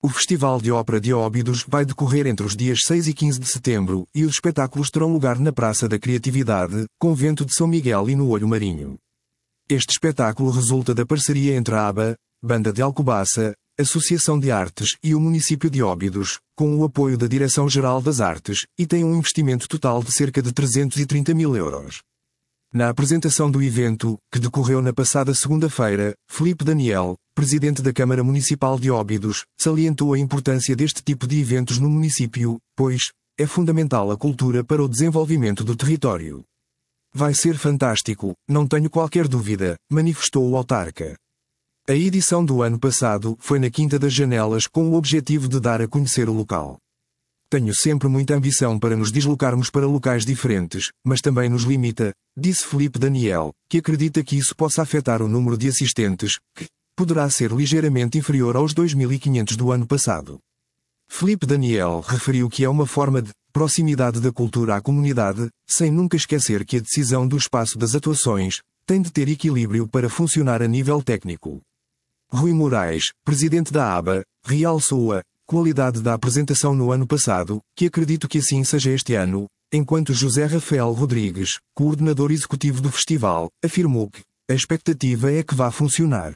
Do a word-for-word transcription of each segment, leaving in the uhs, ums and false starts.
O Festival de Ópera de Óbidos vai decorrer entre os dias seis e quinze de setembro e os espetáculos terão lugar na Praça da Criatividade, Convento de São Miguel e no Olho Marinho. Este espetáculo resulta da parceria entre a ABA, Banda de Alcobaça, Associação de Artes e o município de Óbidos, com o apoio da Direção-Geral das Artes, e tem um investimento total de cerca de trezentos e trinta mil euros. Na apresentação do evento, que decorreu na passada segunda-feira, Filipe Daniel, presidente da Câmara Municipal de Óbidos, salientou a importância deste tipo de eventos no município, pois é fundamental a cultura para o desenvolvimento do território. Vai ser fantástico, não tenho qualquer dúvida, manifestou o autarca. A edição do ano passado foi na Quinta das Janelas com o objetivo de dar a conhecer o local. Tenho sempre muita ambição para nos deslocarmos para locais diferentes, mas também nos limita, disse Filipe Daniel, que acredita que isso possa afetar o número de assistentes, que poderá ser ligeiramente inferior aos dois mil e quinhentos do ano passado. Filipe Daniel referiu que é uma forma de proximidade da cultura à comunidade, sem nunca esquecer que a decisão do espaço das atuações tem de ter equilíbrio para funcionar a nível técnico. Rui Moraes, presidente da ABA, realçou a qualidade da apresentação no ano passado, que acredito que assim seja este ano, enquanto José Rafael Rodrigues, coordenador executivo do festival, afirmou que a expectativa é que vá funcionar.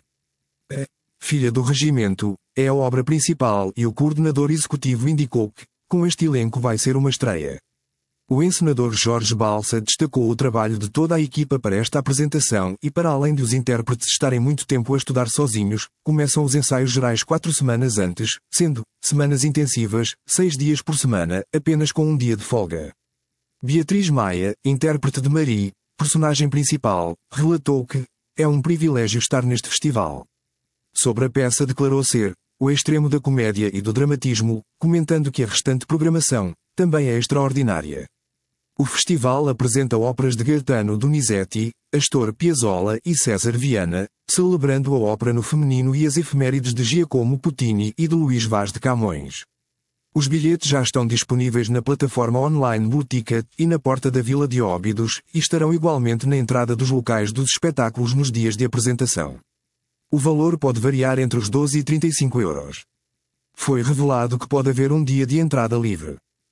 A Filha do Regimento é a obra principal e o coordenador executivo indicou que, com este elenco vai ser uma estreia. O encenador Jorge Balsa destacou o trabalho de toda a equipa para esta apresentação e, para além de os intérpretes estarem muito tempo a estudar sozinhos, começam os ensaios gerais quatro semanas antes, sendo semanas intensivas, seis dias por semana, apenas com um dia de folga. Beatriz Maia, intérprete de Marie, personagem principal, relatou que é um privilégio estar neste festival. Sobre a peça declarou ser o extremo da comédia e do dramatismo, comentando que a restante programação também é extraordinária. O festival apresenta óperas de Gaetano Donizetti, Astor Piazzolla e César Viana, celebrando a ópera no feminino e as efemérides de Giacomo Puccini e de Luís Vaz de Camões. Os bilhetes já estão disponíveis na plataforma online Blueticket e na porta da Vila de Óbidos e estarão igualmente na entrada dos locais dos espetáculos nos dias de apresentação. O valor pode variar entre os doze e trinta e cinco euros. Foi revelado que pode haver um dia de entrada livre.